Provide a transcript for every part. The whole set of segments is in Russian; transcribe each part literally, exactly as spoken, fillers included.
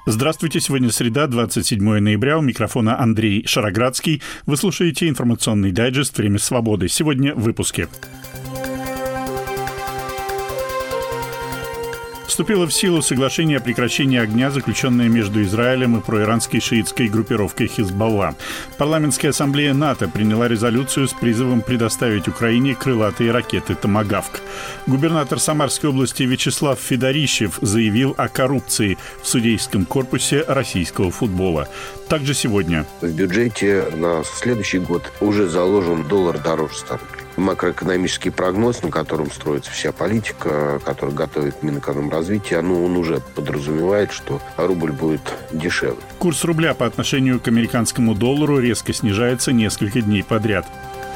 Здравствуйте, сегодня среда, двадцать седьмое ноября, у микрофона Андрей Шароградский. Вы слушаете информационный дайджест «Время свободы». Сегодня в выпуске. Вступило в силу соглашение о прекращении огня, заключенное между Израилем и проиранской шиитской группировкой Хизбалла. Парламентская ассамблея НАТО приняла резолюцию с призывом предоставить Украине крылатые ракеты «Томагавк». Губернатор Самарской области Вячеслав Федорищев заявил о коррупции в судейском корпусе российского футбола. Также сегодня. В бюджете на следующий год уже заложен доллар дороже стал. Макроэкономический прогноз, на котором строится вся политика, который готовит Минэкономразвития, ну, он уже подразумевает, что рубль будет дешевле. Курс рубля по отношению к американскому доллару резко снижается несколько дней подряд.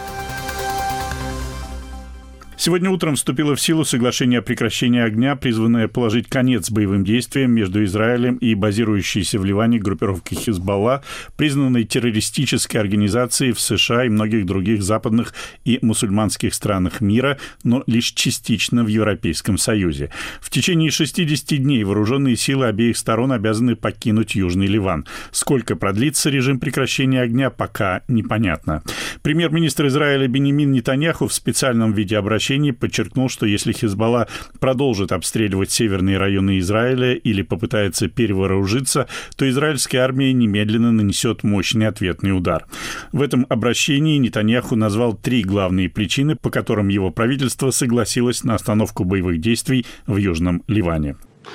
Сегодня утром вступило в силу соглашение о прекращении огня, призванное положить конец боевым действиям между Израилем и базирующейся в Ливане группировкой Хизбалла, признанной террористической организацией в США и многих других западных и мусульманских странах мира, но лишь частично в Европейском Союзе. В течение шестидесяти дней вооруженные силы обеих сторон обязаны покинуть Южный Ливан. Сколько продлится режим прекращения огня, пока непонятно. Премьер-министр Израиля Биньямин Нетаньяху в специальном видеообращении подчеркнул, что если Хизбалла продолжит обстреливать северные районы Израиля или попытается перевооружиться, то израильская армия немедленно нанесет мощный ответный удар. В этом обращении Нетаньяху назвал три главные причины, по которым его правительство согласилось на остановку боевых действий в Южном Ливане.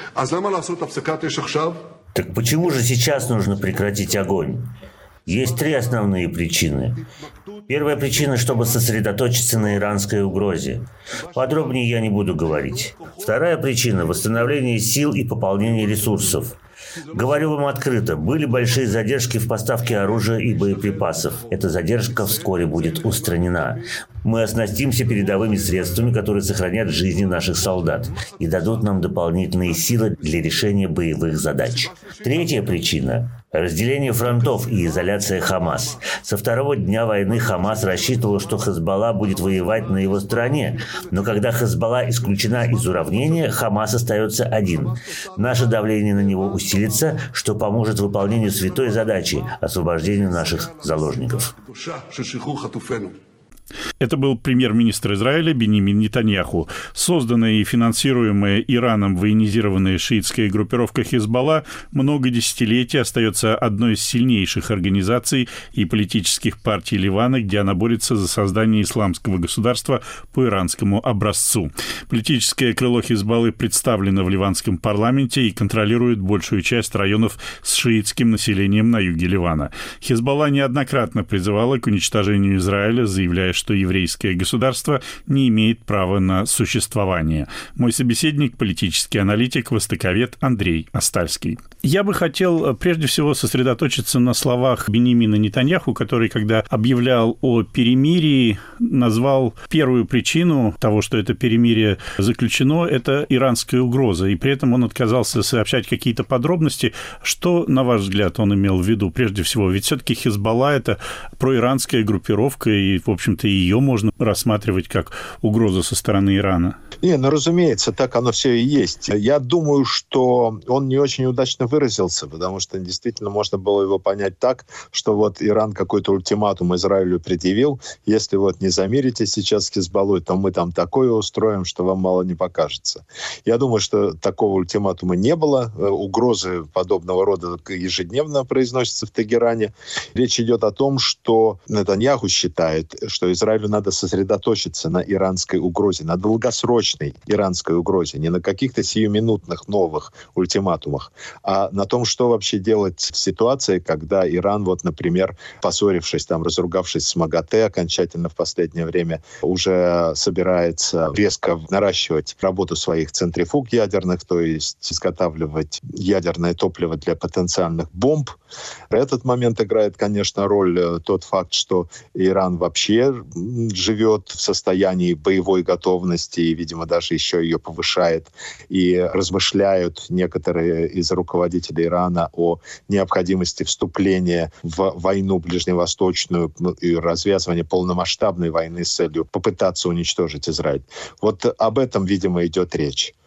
Так почему же сейчас нужно прекратить огонь? Есть три основные причины. Первая причина, чтобы сосредоточиться на иранской угрозе. Подробнее я не буду говорить. Вторая причина – восстановление сил и пополнение ресурсов. Говорю вам открыто, были большие задержки в поставке оружия и боеприпасов. Эта задержка вскоре будет устранена. Мы оснастимся передовыми средствами, которые сохранят жизни наших солдат и дадут нам дополнительные силы для решения боевых задач. Третья причина – разделение фронтов и изоляция Хамас. Со второго дня войны Хамас рассчитывал, что Хизбалла будет воевать на его стороне. Но когда Хизбалла исключена из уравнения, Хамас остается один. Наше давление на него усилится, что поможет выполнению святой задачи – освобождению наших заложников. Это был премьер-министр Израиля Биньямин Нетаньяху. Созданная и финансируемая Ираном военизированная шиитская группировка Хизбалла много десятилетий остается одной из сильнейших организаций и политических партий Ливана, где она борется за создание исламского государства по иранскому образцу. Политическое крыло Хизбаллы представлено в ливанском парламенте и контролирует большую часть районов с шиитским населением на юге Ливана. Хизбалла неоднократно призывала к уничтожению Израиля, заявляя, что еврейское государство не имеет права на существование. Мой собеседник – политический аналитик, востоковед Андрей Остальский. Я бы хотел прежде всего сосредоточиться на словах Биньямина Нетаньяху, который, когда объявлял о перемирии, назвал первую причину того, что это перемирие заключено, это иранская угроза. И при этом он отказался сообщать какие-то подробности. Что, на ваш взгляд, он имел в виду прежде всего? Ведь все-таки Хизбалла – это проиранская группировка, и, в общем-то, ее можно рассматривать как угрозу со стороны Ирана. Не, ну, разумеется, так оно все и есть. Я думаю, что он не очень удачно выразился, потому что действительно можно было его понять так, что вот Иран какой-то ультиматум Израилю предъявил, если вот не замиритесь сейчас с Хизбаллой, то мы там такое устроим, что вам мало не покажется. Я думаю, что такого ультиматума не было. Угрозы подобного рода ежедневно произносятся в Тегеране. Речь идет о том, что Нетаньяху считает, что Израилю надо сосредоточиться на иранской угрозе, на долгосрочной иранской угрозе, не на каких-то сиюминутных новых ультиматумах, а на том, что вообще делать в ситуации, когда Иран, вот, например, поссорившись, там, разругавшись с МАГАТЭ окончательно в последнее время, уже собирается резко наращивать работу своих центрифуг ядерных, то есть изготавливать ядерное топливо для потенциальных бомб. В этот момент играет, конечно, роль тот факт, что Иран вообще живет в состоянии боевой готовности и, видимо, даже еще ее повышает. И размышляют некоторые из руководителей Ирана о необходимости вступления в войну ближневосточную и развязывания полномасштабной войны с целью попытаться уничтожить Израиль. Вот об этом, видимо, идет речь.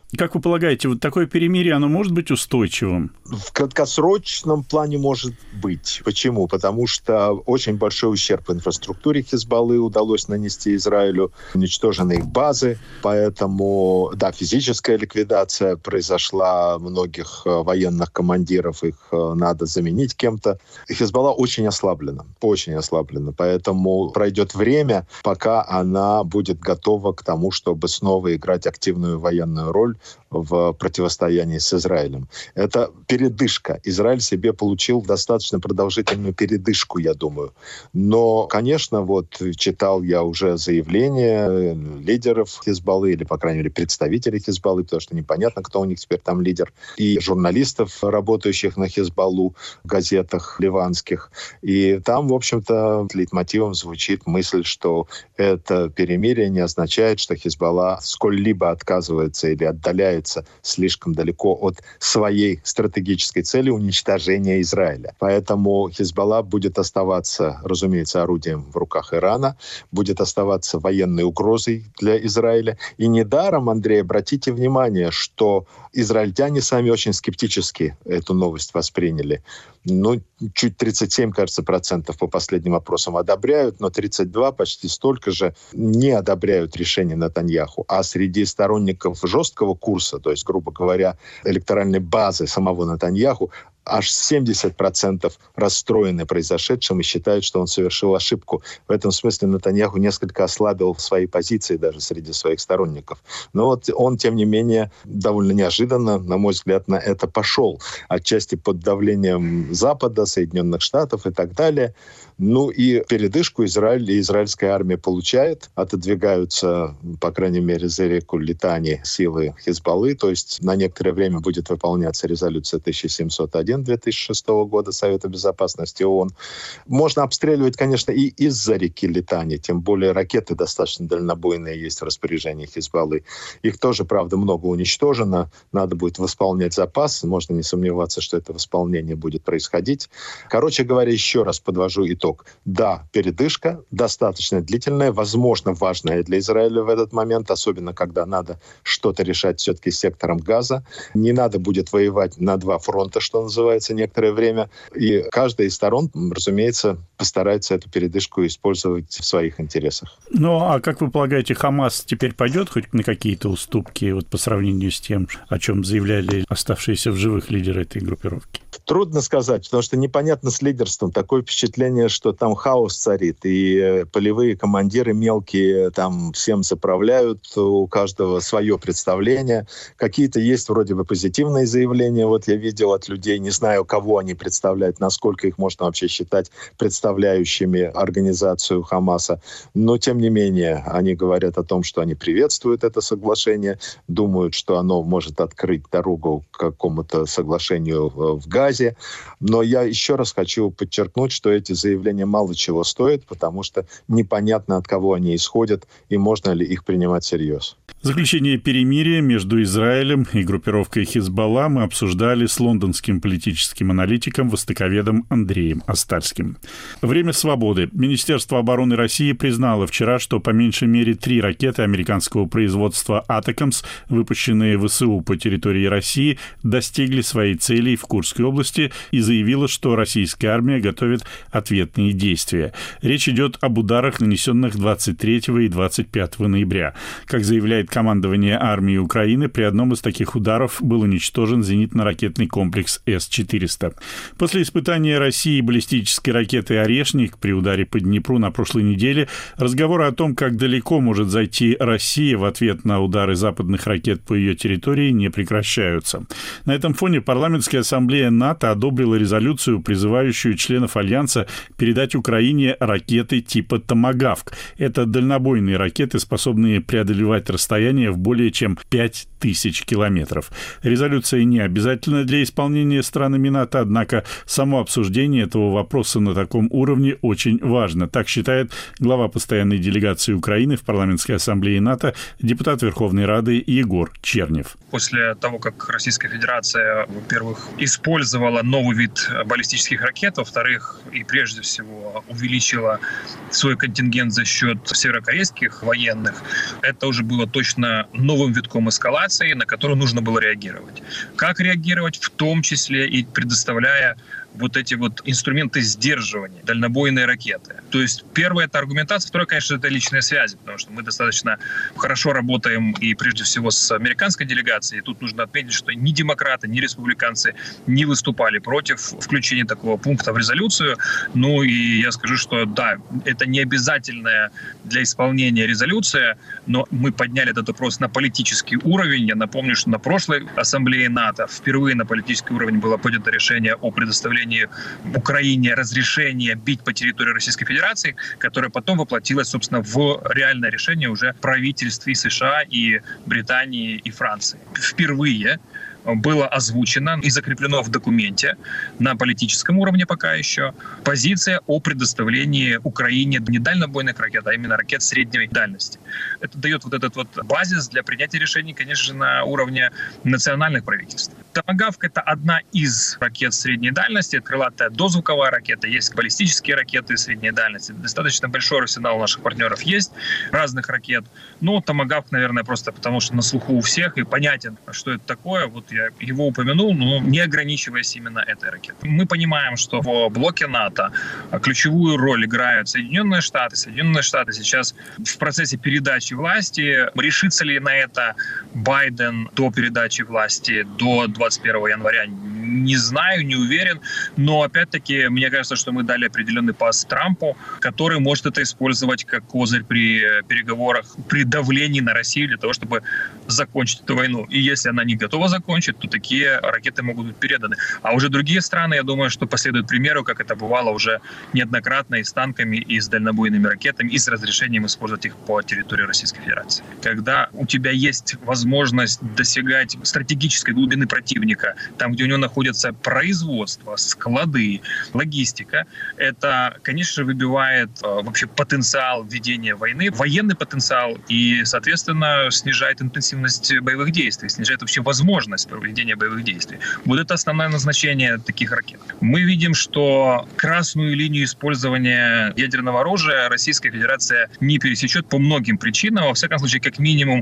Как вы полагаете, вот такое перемирие, оно может быть устойчивым? В краткосрочном плане может быть. Почему? Потому что очень большой ущерб инфраструктуре Хизбаллы удалось нанести Израилю, уничтожены их базы, поэтому, да, физическая ликвидация произошла многих военных командиров, их надо заменить кем-то. Хизбалла очень ослаблена, очень ослаблена, поэтому пройдет время, пока она будет готова к тому, чтобы снова играть активную военную роль в противостоянии с Израилем. Это передышка. Израиль себе получил достаточно продолжительную передышку, я думаю. Но, конечно, вот читал я уже заявления лидеров Хизбаллы, или, по крайней мере, представителей Хизбаллы, потому что непонятно, кто у них теперь там лидер, и журналистов, работающих на Хизбаллу в газетах ливанских. И там, в общем-то, лейтмотивом звучит мысль, что это перемирие не означает, что Хизбалла сколь-либо отказывается или отдаляется слишком далеко от своей стратегической цели уничтожения Израиля. Поэтому Хизбалла будет оставаться, разумеется, орудием в руках Ирана, будет оставаться военной угрозой для Израиля. И недаром, Андрей, обратите внимание, что израильтяне сами очень скептически эту новость восприняли. Ну, чуть тридцать семь, кажется, процентов по последним опросам одобряют, но тридцать два, почти столько же, не одобряют решение Нетаньяху. А среди сторонников жесткого курса, то есть, грубо говоря, электоральной базы самого Нетаньяху, аж семьдесят процентов расстроены произошедшим и считают, что он совершил ошибку. В этом смысле Нетаньяху несколько ослабил свои позиции даже среди своих сторонников. Но вот он, тем не менее, довольно неожиданно, на мой взгляд, на это пошел. Отчасти под давлением Запада, Соединенных Штатов и так далее. Ну и передышку Израиль и израильская армия получает. Отодвигаются, по крайней мере, за реку Литани силы Хизбаллы. То есть на некоторое время будет выполняться резолюция тысяча семьсот один две тысячи шестого года Совета Безопасности ООН. Можно обстреливать, конечно, и из-за реки Литани. Тем более ракеты достаточно дальнобойные есть в распоряжении Хизбаллы. Их тоже, правда, много уничтожено. Надо будет восполнять запас. Можно не сомневаться, что это восполнение будет происходить. Короче говоря, еще раз подвожу итог. Да, передышка достаточно длительная, возможно, важная для Израиля в этот момент, особенно когда надо что-то решать все-таки с сектором Газа. Не надо будет воевать на два фронта, что называется, некоторое время. И каждая из сторон, разумеется, постарается эту передышку использовать в своих интересах. Ну, а как вы полагаете, Хамас теперь пойдет хоть на какие-то уступки вот по сравнению с тем, о чем заявляли оставшиеся в живых лидеры этой группировки? Трудно сказать, потому что непонятно с лидерством. Такое впечатление, что там хаос царит, и полевые командиры мелкие там всем заправляют, у каждого свое представление. Какие-то есть вроде бы позитивные заявления, вот я видел от людей, не знаю, кого они представляют, насколько их можно вообще считать представляющими организацию Хамаса, но тем не менее они говорят о том, что они приветствуют это соглашение, думают, что оно может открыть дорогу к какому-то соглашению в Газе. Но я еще раз хочу подчеркнуть, что эти заявления мало чего стоят, потому что непонятно, от кого они исходят и можно ли их принимать всерьез. Заключение перемирия между Израилем и группировкой Хизбалла мы обсуждали с лондонским политическим аналитиком, востоковедом Андреем Остальским. Время свободы. Министерство обороны России признало вчера, что по меньшей мере три ракеты американского производства «Атакамс», выпущенные ВСУ по территории России, достигли своей цели в Курской области и заявило, что российская армия готовит ответные действия. Речь идет об ударах, нанесенных двадцать третьего и двадцать пятого ноября. Как заявляет командование армии Украины, при одном из таких ударов был уничтожен зенитно-ракетный комплекс С четыреста. После испытания России баллистической ракеты «Орешник» при ударе по Днепру на прошлой неделе, разговоры о том, как далеко может зайти Россия в ответ на удары западных ракет по ее территории, не прекращаются. На этом фоне парламентская ассамблея НАТО одобрила резолюцию, призывающую членов Альянса передать Украине ракеты типа «Томагавк». Это дальнобойные ракеты, способные преодолевать расстояние в более чем пять тысяч километров. Резолюция не обязательна для исполнения странами НАТО, однако само обсуждение этого вопроса на таком уровне очень важно. Так считает глава постоянной делегации Украины в парламентской ассамблее НАТО, депутат Верховной Рады Егор Чернев. После того, как Российская Федерация, во-первых, использовала новый вид баллистических ракет, во-вторых, и прежде всего увеличила свой контингент за счет северокорейских военных, это уже было точно точно новым витком эскалации, на который нужно было реагировать. Как реагировать? В том числе и предоставляя вот эти вот инструменты сдерживания, дальнобойные ракеты. То есть первое — это аргументация, второе, конечно, это личные связи, потому что мы достаточно хорошо работаем и прежде всего с американской делегацией. И тут нужно отметить, что ни демократы, ни республиканцы не выступали против включения такого пункта в резолюцию. Ну и я скажу, что да, это не обязательная для исполнения резолюция, но мы подняли этот вопрос на политический уровень. Я напомню, что на прошлой ассамблее НАТО впервые на политический уровень было поднято решение о предоставлении Украине разрешение бить по территории Российской Федерации, которое потом воплотилось, собственно, в реальное решение уже правительств и США, и Британии, и Франции. Впервые было озвучено и закреплено в документе на политическом уровне пока еще позиция о предоставлении Украине не дальнобойных ракет, а именно ракет средней дальности. Это дает вот этот вот базис для принятия решений, конечно же, на уровне национальных правительств. Томагавк — это одна из ракет средней дальности, крылатая дозвуковая ракета, есть баллистические ракеты средней дальности. Достаточно большой арсенал у наших партнеров есть, разных ракет. Но Томагавк, наверное, просто потому что на слуху у всех и понятен, что это такое. Вот я его упомянул, но не ограничиваясь именно этой ракетой. Мы понимаем, что в блоке НАТО ключевую роль играют Соединенные Штаты. Соединенные Штаты сейчас в процессе передачи власти. Решится ли на это Байден до передачи власти до двадцать первого января? Не знаю, не уверен. Но опять-таки, мне кажется, что мы дали определенный пас Трампу, который может это использовать как козырь при переговорах, при давлении на Россию для того, чтобы закончить эту войну. И если она не готова закончить, то такие ракеты могут быть переданы. А уже другие страны, я думаю, что последуют примеру, как это бывало уже неоднократно и с танками, и с дальнобойными ракетами, и с разрешением использовать их по территории Российской Федерации. Когда у тебя есть возможность достигать стратегической глубины противника, там, где у него находятся производство, склады, логистика, это, конечно же, выбивает э, вообще потенциал ведения войны, военный потенциал и, соответственно, снижает интенсивность боевых действий, снижает вообще возможность проведения боевых действий. Вот это основное назначение таких ракет. Мы видим, что красную линию использования ядерного оружия Российская Федерация не пересечет по многим причинам, во всяком случае, как минимум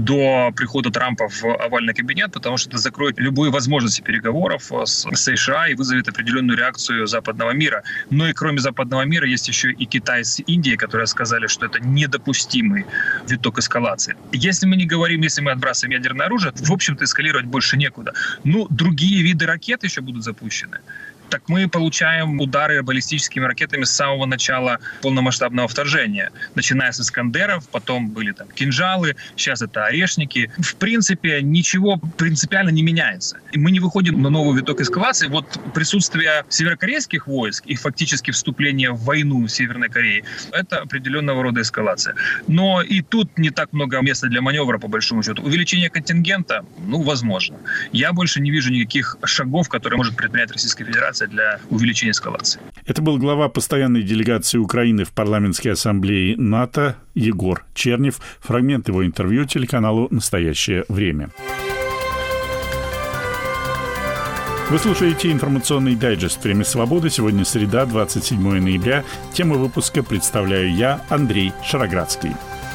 до прихода Трампа в овальный кабинет, потому что это закроет любые возможности переговоров с США и вызовет определенную реакцию западного мира. Но и кроме западного мира есть еще и Китай с Индией, которые сказали, что это недопустимый виток эскалации. Если мы не говорим, если мы отбрасываем ядерное оружие, в общем-то эскалировать больше некуда. Ну, другие виды ракет еще будут запущены. Так мы получаем удары баллистическими ракетами с самого начала полномасштабного вторжения. Начиная с «Искандеров», потом были там кинжалы, сейчас это орешники. В принципе, ничего принципиально не меняется. И мы не выходим на новый виток эскалации. Вот присутствие северокорейских войск и фактически вступление в войну в Северной Корее — это определенного рода эскалация. Но и тут не так много места для маневра, по большому счету. Увеличение контингента, ну, возможно. Я больше не вижу никаких шагов, которые может предпринять Российская Федерация для увеличения эскалации. Это был глава постоянной делегации Украины в парламентской ассамблее НАТО Егор Чернев. Фрагмент его интервью телеканалу «Настоящее время». Вы слушаете информационный дайджест «Время свободы». Сегодня среда, двадцать седьмое ноября. Тему выпуска представляю я, Андрей Шароградский.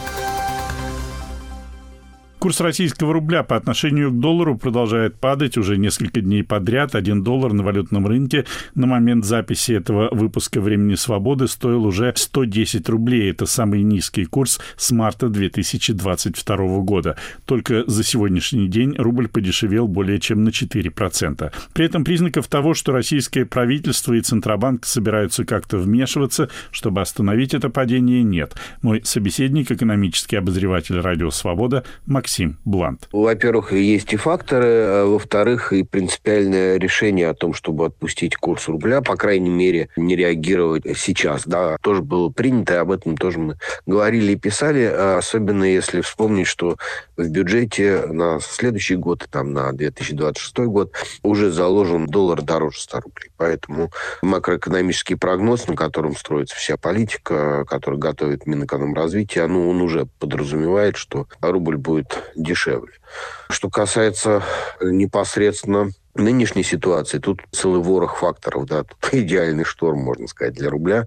Курс российского рубля по отношению к доллару продолжает падать уже несколько дней подряд. Один доллар на валютном рынке на момент записи этого выпуска «Времени свободы» стоил уже сто десять рублей. Это самый низкий курс с марта две тысячи двадцать второго года. Только за сегодняшний день рубль подешевел более чем на четыре процента. При этом признаков того, что российское правительство и Центробанк собираются как-то вмешиваться, чтобы остановить это падение, нет. Мой собеседник, экономический обозреватель «Радио Свобода» Максим Блант. Во-первых, есть и факторы, а во-вторых, и принципиальное решение о том, чтобы отпустить курс рубля, по крайней мере, не реагировать сейчас. Да, тоже было принято, и об этом тоже мы говорили и писали, особенно если вспомнить, что в бюджете на следующий год, там, на две тысячи двадцать шестой год, уже заложен доллар дороже ста рублей. Поэтому макроэкономический прогноз, на котором строится вся политика, который готовит Минэкономразвития, ну, он уже подразумевает, что рубль будет дешевле. Что касается непосредственно нынешней ситуации, тут целый ворох факторов, да, тут идеальный шторм, можно сказать, для рубля,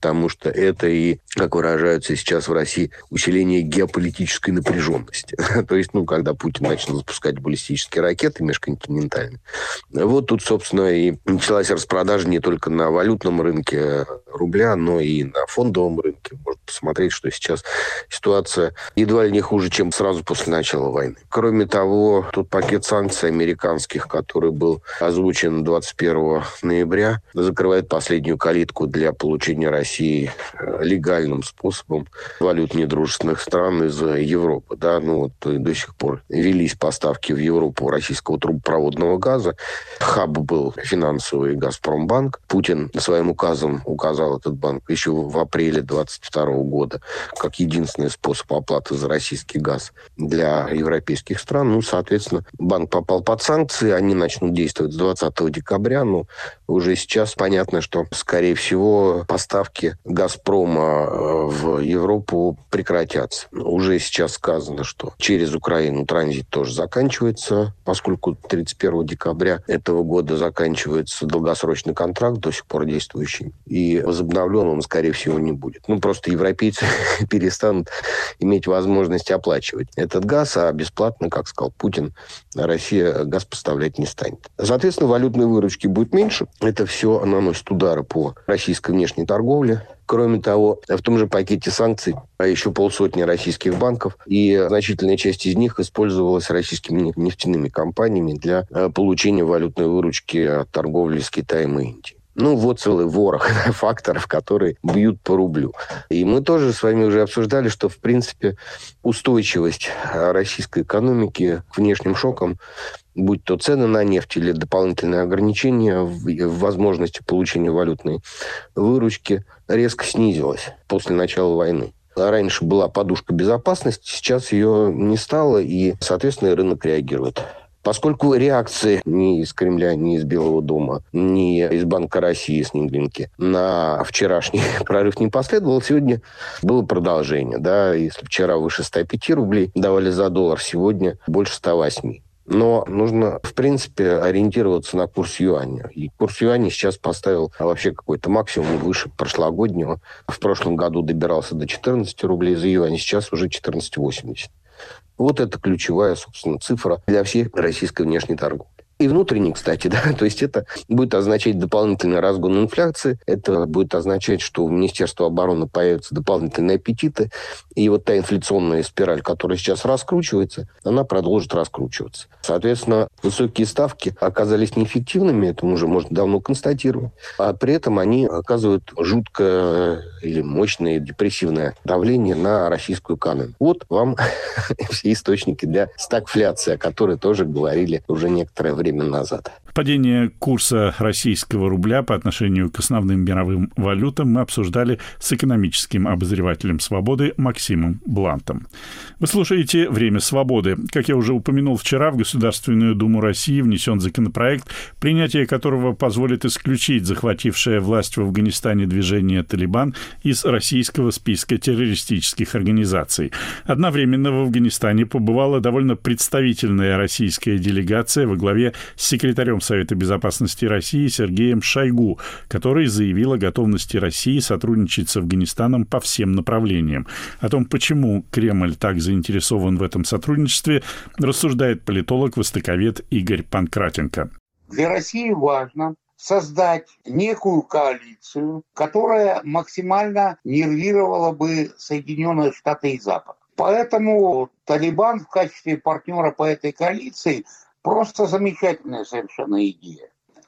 потому что это и, как выражаются сейчас в России, усиление геополитической напряженности. То есть, ну, когда Путин начал запускать баллистические ракеты межконтинентальные, вот тут, собственно, и началась распродажа не только на валютном рынке рубля, но и на фондовом рынке. Можно посмотреть, что сейчас ситуация едва ли не хуже, чем сразу после начала войны. Кроме того, тот пакет санкций американских, который был озвучен двадцать первого ноября, закрывает последнюю калитку для получения России легальным способом валют недружественных стран из Европы. Да, ну вот до сих пор велись поставки в Европу российского трубопроводного газа. Хаб был финансовый «Газпромбанк». Путин своим указом указал этот банк еще в апреле двадцать второго года как единственный способ оплаты за российский газ для европейских стран. Ну, соответственно, банк попал под санкции, они начнут действовать с двадцатого декабря, но уже сейчас понятно, что, скорее всего, поставки «Газпрома» в Европу прекратятся. Уже сейчас сказано, что через Украину транзит тоже заканчивается, поскольку тридцать первого декабря этого года заканчивается долгосрочный контракт, до сих пор действующий, и возобновлен он, скорее всего, не будет. Ну, просто европейцы перестанут иметь возможность оплачивать этот газ, а бесплатно, как сказал Путин, Россия газ поставлять не станет. Соответственно, валютной выручки будет меньше. Это все наносит удары по российской внешней торговле. Кроме того, в том же пакете санкций еще полсотни российских банков, и значительная часть из них использовалась российскими нефтяными компаниями для получения валютной выручки от торговли с Китаем и Индией. Ну, вот целый ворох факторов, которые бьют по рублю. И мы тоже с вами уже обсуждали, что, в принципе, устойчивость российской экономики к внешним шокам, будь то цены на нефть или дополнительные ограничения в возможности получения валютной выручки, резко снизилась после начала войны. Раньше была подушка безопасности, сейчас ее не стало, и, соответственно, рынок реагирует. Поскольку реакции ни из Кремля, ни из Белого дома, ни из Банка России с Нинглинки на вчерашний прорыв не последовало, сегодня было продолжение. Да? Если вчера выше ста пяти рублей давали за доллар, сегодня больше ста восьми. Но нужно, в принципе, ориентироваться на курс юаня. И курс юаня сейчас поставил вообще какой-то максимум выше прошлогоднего. В прошлом году добирался до четырнадцати рублей за юань, сейчас уже четырнадцать восемьдесят. Вот это ключевая, собственно, цифра для всей российской внешней торговли. И внутренней, кстати, да, то есть это будет означать дополнительный разгон инфляции, это будет означать, что у Министерства обороны появятся дополнительные аппетиты, и вот та инфляционная спираль, которая сейчас раскручивается, она продолжит раскручиваться. Соответственно, высокие ставки оказались неэффективными, это мы уже можно давно констатировать, а при этом они оказывают жуткое или мощное депрессивное давление на российскую экономику. Вот вам все источники для стагфляции, о которой тоже говорили уже некоторое время назад. Падение курса российского рубля по отношению к основным мировым валютам мы обсуждали с экономическим обозревателем «Свободы» Максимом Блантом. Вы слушаете «Время свободы». Как я уже упомянул вчера, в Государственную Думу России внесен законопроект, принятие которого позволит исключить захватившее власть в Афганистане движение «Талибан» из российского списка террористических организаций. Одновременно в Афганистане побывала довольно представительная российская делегация во главе с секретарем Совета безопасности России Сергеем Шойгу, который заявил о готовности России сотрудничать с Афганистаном по всем направлениям. О том, почему Кремль так заинтересован в этом сотрудничестве, рассуждает политолог-востоковед Игорь Панкратенко. Для России важно создать некую коалицию, которая максимально нервировала бы Соединенные Штаты и Запад. Поэтому Талибан в качестве партнера по этой коалиции просто замечательная совершенно идея.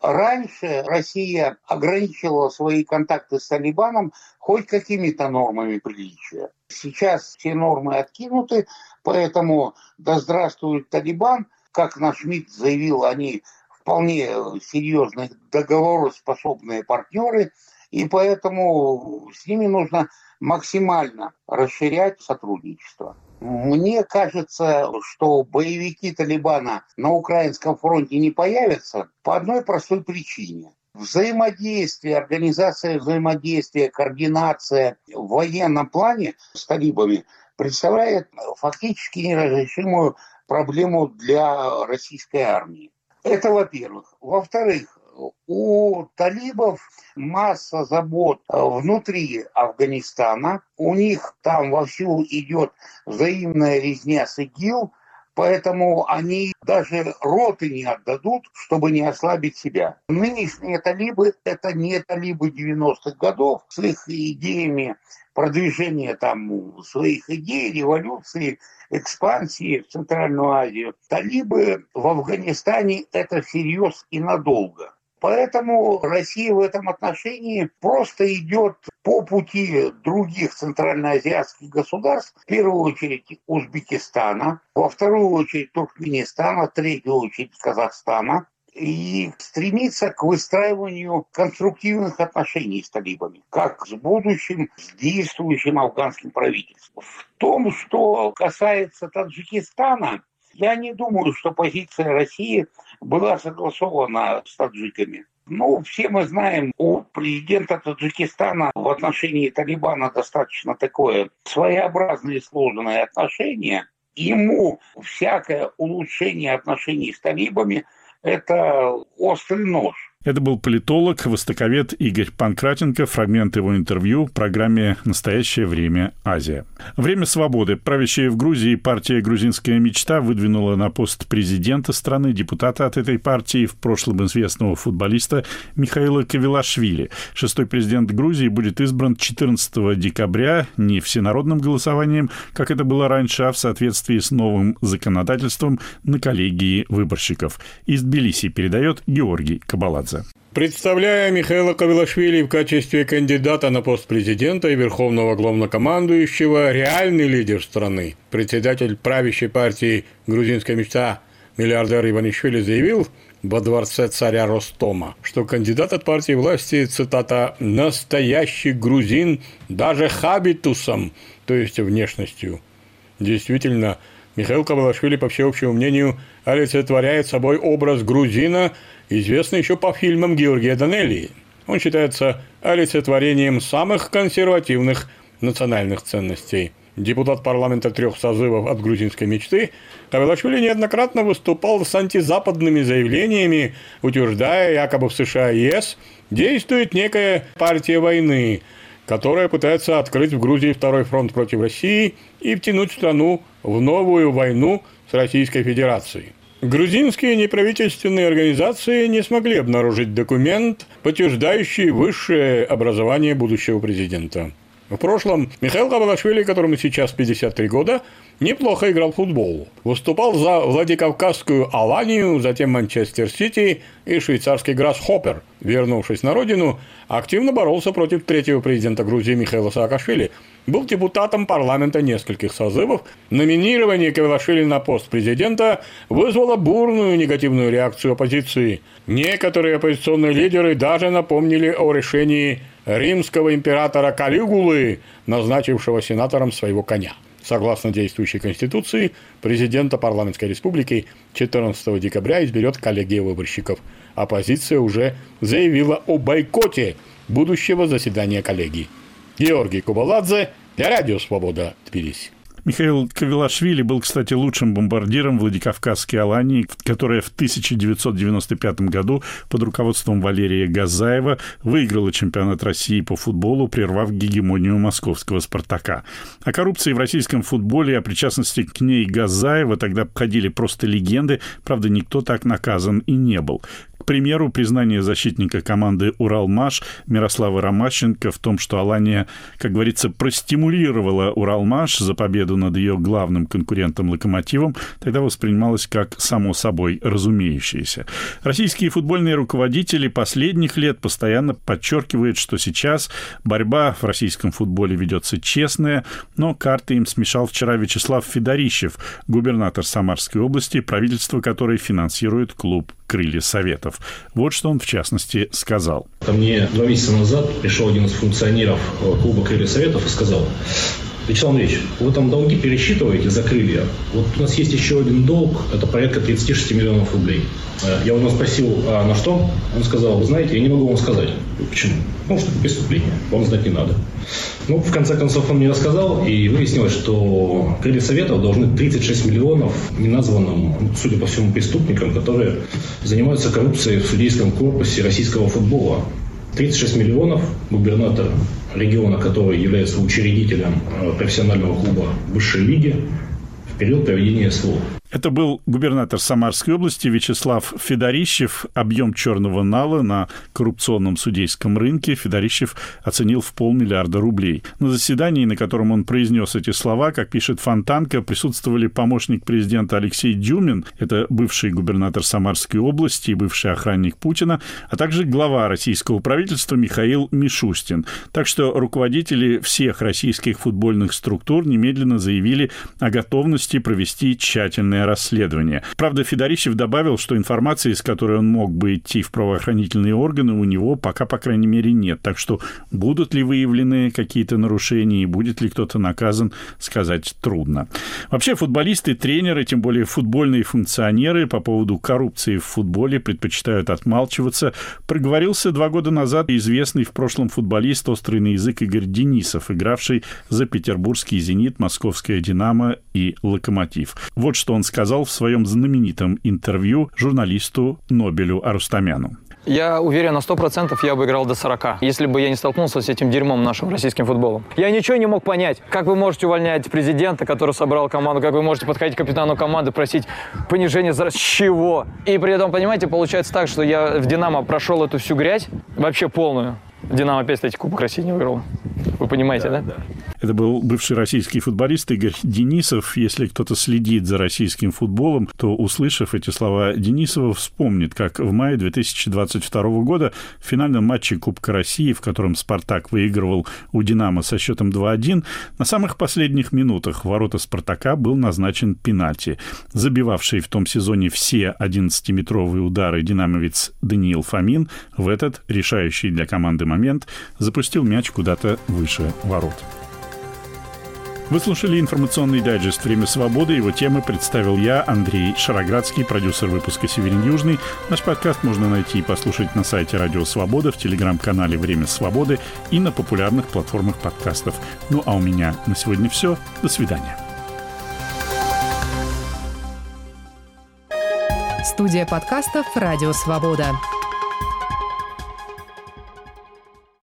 Раньше Россия ограничивала свои контакты с Талибаном хоть какими-то нормами приличия. Сейчас все нормы откинуты, поэтому да здравствует Талибан. Как наш МИД заявил, они вполне серьезные договороспособные партнеры, и поэтому с ними нужно максимально расширять сотрудничество. Мне кажется, что боевики Талибана на украинском фронте не появятся по одной простой причине. Взаимодействие, организация взаимодействия, координация в военном плане с талибами представляет фактически неразрешимую проблему для российской армии. Это во-первых. Во-вторых, у талибов масса забот внутри Афганистана. У них там вовсю идет взаимная резня с ИГИЛ, поэтому они даже роты не отдадут, чтобы не ослабить себя. Нынешние талибы – это не талибы девяностых годов с их идеями продвижения там своих идей, революции, экспансии в Центральную Азию. Талибы в Афганистане – это всерьез и надолго. Поэтому Россия в этом отношении просто идет по пути других центральноазиатских государств, в первую очередь Узбекистана, во вторую очередь Туркменистана, в третью очередь Казахстана, и стремится к выстраиванию конструктивных отношений с талибами, как с будущим, с действующим афганским правительством. В том, что касается Таджикистана, я не думаю, что позиция России была согласована с таджиками. Ну, все мы знаем, у президента Таджикистана в отношении Талибана достаточно такое своеобразное и сложное отношение. Ему всякое улучшение отношений с талибами – это острый нож. Это был политолог, востоковед Игорь Панкратенко. Фрагмент его интервью в программе «Настоящее время. Азия». Время свободы. Правящая в Грузии партия «Грузинская мечта» выдвинула на пост президента страны депутата от этой партии, в прошлом известного футболиста Михаила Кавилашвили. Шестой президент Грузии будет избран четырнадцатого декабря не всенародным голосованием, как это было раньше, а в соответствии с новым законодательством на коллегии выборщиков. Из Тбилиси передает Георгий Кабаладзе. Представляя Михаила Кавилашвили в качестве кандидата на пост президента и верховного главнокомандующего, реальный лидер страны, председатель правящей партии «Грузинская мечта» миллиардер Иванишвили заявил во дворце царя Ростома, что кандидат от партии власти, цитата, «настоящий грузин даже хабитусом», то есть внешностью. Действительно, Михаил Кавилашвили, по всеобщему мнению, олицетворяет собой образ грузина, известный еще по фильмам Георгия Данелии. Он считается олицетворением самых консервативных национальных ценностей. Депутат парламента трех созывов от грузинской мечты, Кавилашвили неоднократно выступал с антизападными заявлениями, утверждая, якобы в США и ЕС действует некая партия войны, которая пытается открыть в Грузии второй фронт против России и втянуть страну в новую войну с Российской Федерацией. Грузинские неправительственные организации не смогли обнаружить документ, подтверждающий высшее образование будущего президента. В прошлом Михаил Кавилашвили, которому сейчас пятьдесят три года, неплохо играл в футбол. Выступал за Владикавказскую Аланию, затем Манчестер-Сити и швейцарский Грассхоппер. Вернувшись на родину, активно боролся против третьего президента Грузии Михаила Саакашвили. Был депутатом парламента нескольких созывов. Номинирование Кавилашвили на пост президента вызвало бурную негативную реакцию оппозиции. Некоторые оппозиционные лидеры даже напомнили о решении римского императора Калигулы, назначившего сенатором своего коня. Согласно действующей Конституции, президента парламентской республики четырнадцатого декабря изберет коллегия выборщиков. Оппозиция уже заявила о бойкоте будущего заседания коллегии. Георгий Кабаладзе для Радио Свобода, Тбилиси. Михаил Кавилашвили был, кстати, лучшим бомбардиром Владикавказской Алании, которая в тысяча девятьсот девяносто пятом году под руководством Валерия Газаева выиграла чемпионат России по футболу, прервав гегемонию московского «Спартака». О коррупции в российском футболе и о причастности к ней Газаева тогда ходили просто легенды, правда, никто так наказан и не был. К примеру, признание защитника команды «Уралмаш» Мирослава Ромащенко в том, что Алания, как говорится, простимулировала «Уралмаш» за победу над ее главным конкурентом «Локомотивом», тогда воспринималось как само собой разумеющееся. Российские футбольные руководители последних лет постоянно подчеркивают, что сейчас борьба в российском футболе ведется честная, но карты им смешал вчера Вячеслав Федорищев, губернатор Самарской области, правительство которой финансирует клуб «Крылья Советов». Вот что он, в частности, сказал. Ко мне два месяца назад пришел один из функционеров клуба «Крылья Советов» и сказал: Вячеслав Андреевич, вы там долги пересчитываете за крылья. Вот у нас есть еще один долг, это порядка тридцать шесть миллионов рублей. Я у него спросил, а на что? Он сказал, вы знаете, я не могу вам сказать. Почему? Потому что это преступление, вам знать не надо. Ну, в конце концов, он мне рассказал, и выяснилось, что крылья Советов должны тридцать шесть миллионов неназванным, судя по всему, преступникам, которые занимаются коррупцией в судейском корпусе российского футбола. тридцать шесть миллионов губернатор региона, который является учредителем профессионального клуба высшей лиги, в период проведения СВО. Это был губернатор Самарской области Вячеслав Федорищев. Объем черного нала на коррупционном судейском рынке Федорищев оценил в полмиллиарда рублей. На заседании, на котором он произнес эти слова, как пишет Фонтанка, присутствовали помощник президента Алексей Дюмин, это бывший губернатор Самарской области и бывший охранник Путина, а также глава российского правительства Михаил Мишустин. Так что руководители всех российских футбольных структур немедленно заявили о готовности провести тщательное расследование. Правда, Федорищев добавил, что информации, с которой он мог бы идти в правоохранительные органы, у него пока, по крайней мере, нет. Так что будут ли выявлены какие-то нарушения и будет ли кто-то наказан, сказать трудно. Вообще, футболисты, тренеры, тем более футбольные функционеры по поводу коррупции в футболе предпочитают отмалчиваться. Проговорился два года назад известный в прошлом футболист, острый на язык Игорь Денисов, игравший за петербургский «Зенит», московское «Динамо» и «Локомотив». Вот что он сказал в своем знаменитом интервью журналисту Нобелю Арустамяну. Я уверен, на сто процентов я бы играл до сорока, если бы я не столкнулся с этим дерьмом нашим российским футболом. Я ничего не мог понять, как вы можете увольнять президента, который собрал команду, как вы можете подходить к капитану команды, просить понижение за... С чего? И при этом, понимаете, получается так, что я в «Динамо» прошел эту всю грязь, вообще полную. «Динамо» опять, кстати, Кубок России не выиграл. Вы понимаете, да? да? Это был бывший российский футболист Игорь Денисов. Если кто-то следит за российским футболом, то, услышав эти слова Денисова, вспомнит, как в мае две тысячи двадцать второго года в финальном матче Кубка России, в котором «Спартак» выигрывал у «Динамо» со счетом два один, на самых последних минутах в ворота «Спартака» был назначен пенальти. Забивавший в том сезоне все одиннадцатиметровые удары динамовец Даниил Фомин в этот решающий для команды момент запустил мяч куда-то выше ворот. Вы слушали информационный дайджест «Время свободы». Его темы представил я, Андрей Шароградский, продюсер выпуска «Северин Южный». Наш подкаст можно найти и послушать на сайте Радио Свобода, в телеграм-канале «Время свободы» и на популярных платформах подкастов. Ну а у меня на сегодня все. До свидания. Студия подкастов «Радио Свобода».